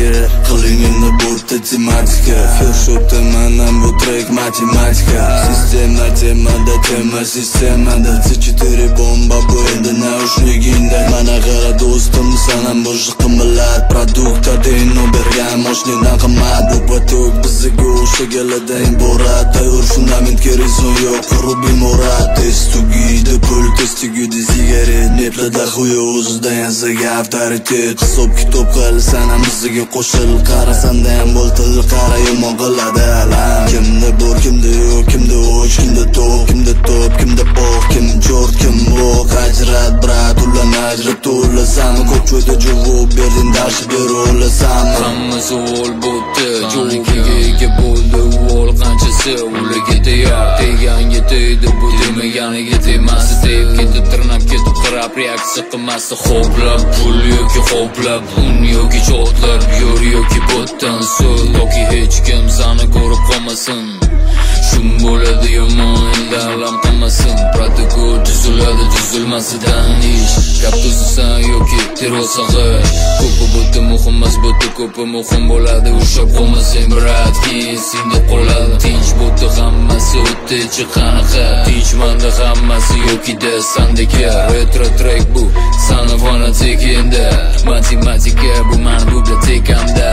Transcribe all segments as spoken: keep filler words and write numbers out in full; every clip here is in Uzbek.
tematika. Qilingimni bo'rtda tematika. Firshotda manam bu trek matematika. Sistema temada tema sistemada. Tichitiri bomba bu endi naushligingda. Mana qara do'stim sanam boshqa qimmat. Produktda deyno bergan moshinadan qimmat. Bu patok bizga o'sha galadan iborat. Tayyor fundamentga rezon yo'q. Rubi morat test tugiydi pul test tugiydi sigaret. Neplada xuyo o'zidan yasaga avtoritet. Hisob kitob qilsan ham bizga qo'shil. Qarasanda ham bo'ltil qara yomon qiladi alam. Kimda bor kimda yo'q kimda o'ch kimda to'p kimda to'p kimda oq kim jort kim bo'q. Ajrat brat ulan ajrat to'lasam ko'chada javob berding dash berolasan. Hamma savol bo'tdi javobiga ega bo'ldi uvol qanchasi ularga tayyor. Teganga tegdi bu demaganiga tegmasi. Tegib ketib tirnab ketib qarab reaksiya qilmasi. Ho'plab pul yoki ho'plab un yoki chotlar yor yoki botdan so'z yoki hech kim sani ko'rib qolmasin. Shum bo'ladi yomon endi alam qilmasin. Protokol tuziladi tuzilmasidan ish. Gap tuzasan yoki terror sag'ish. Ko'pi bo'tdi muhim emas bo'tdi ko'pi muhim bo'ladi. Ushlab qolmasang brat keyin senda qoladi. Tinch bo'tdi hammasi o'tdi ichi qanaqa. Tinchmanda hammasi yoki de sandeka. Retro track bu sana fanatik endi. Matematika bu mani bibliotekamda.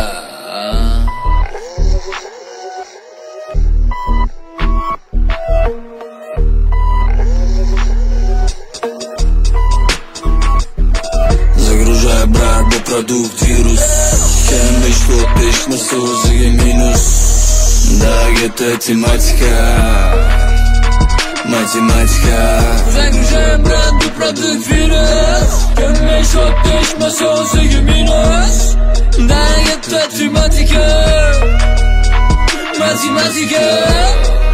Загружай, брат, бо продукт вирус. Кем что пишь на созыге минус. Да, это тематика. Математика. Загружай, брат, бо продукт вирус. Кем что пишь на созыге минус. Да, это тематика. Математика.